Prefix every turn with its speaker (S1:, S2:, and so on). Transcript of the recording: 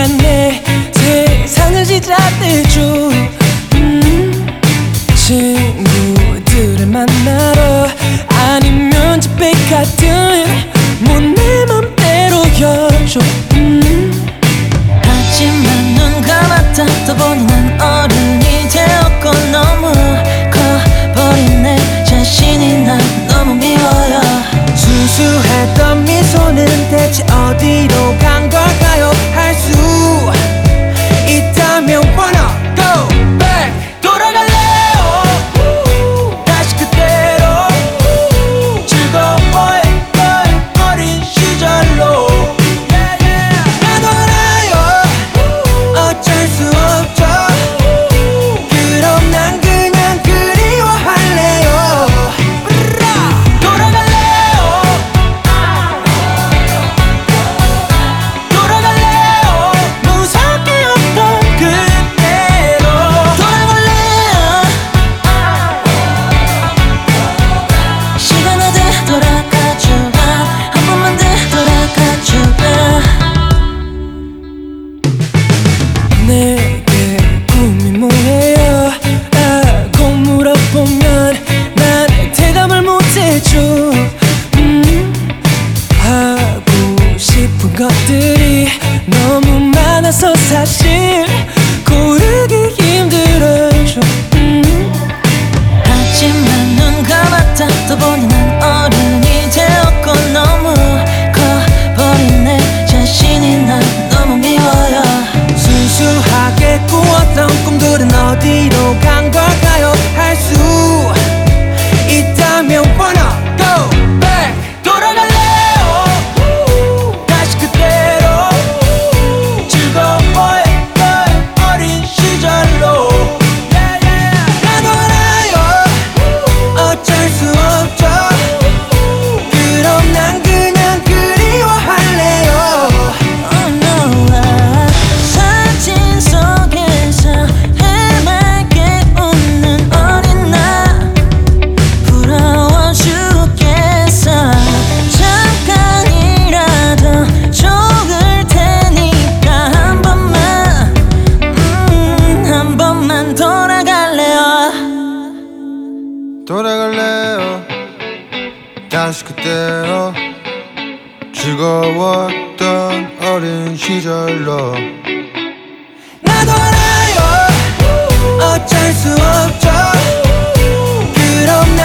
S1: 내 세상을 시작해줘. 친구들을 만나러 아니면 집에 가든 뭐 내 맘대로 여줘.
S2: 하지만 눈 감았다 떠보니 난 어른이 되었고 너무 커버린 내 자신이 난 너무 미워요.
S1: 수수했던 미소는 대체 어디로 간 걸까요? 할 수 있다면 wanna go back. 돌아갈래요 다시 그때로 즐거워했던 어린 시절로. 나도 알아요 어쩔 수 없죠. 그럼 난 그냥 그리워할래요. 돌아갈래요 돌아갈래요 무섭게 없던 그때로.
S2: 돌아갈래요 시간아 되돌아가줘. 한 번만 되돌아가줘.
S1: 내게 꿈이 뭐예요? 라고 물어보면 난 대답을 못해줘. 하고 싶은 것들이 너무 많아서 사실 고르기 힘들어져.
S2: 하지만 눈 감았다 떠보니 난 어른이 되었고 너무 커버린 내 자신이 난 너무 미워요.
S1: 순수하게 꾸었던 꿈들은 어디로 간 걸까요? 할 수 있다면 wanna go back. 돌아갈래요 다시 그때로 즐거워했던 어린 시절로. 나도 알아요 어쩔 수 없죠. 그럼 난 그냥 그리워할래요.
S2: Oh no. 사진 속에서 해맑게 웃는 어린 나 부러워 죽겠어. 잠깐이라도 좋을 테니까 한 번만 돌아갈래요.
S3: 돌아갈래요 다시 그때로 즐거웠던 어린 시절로.
S1: 나도 알아요 어쩔 수 없죠. 그럼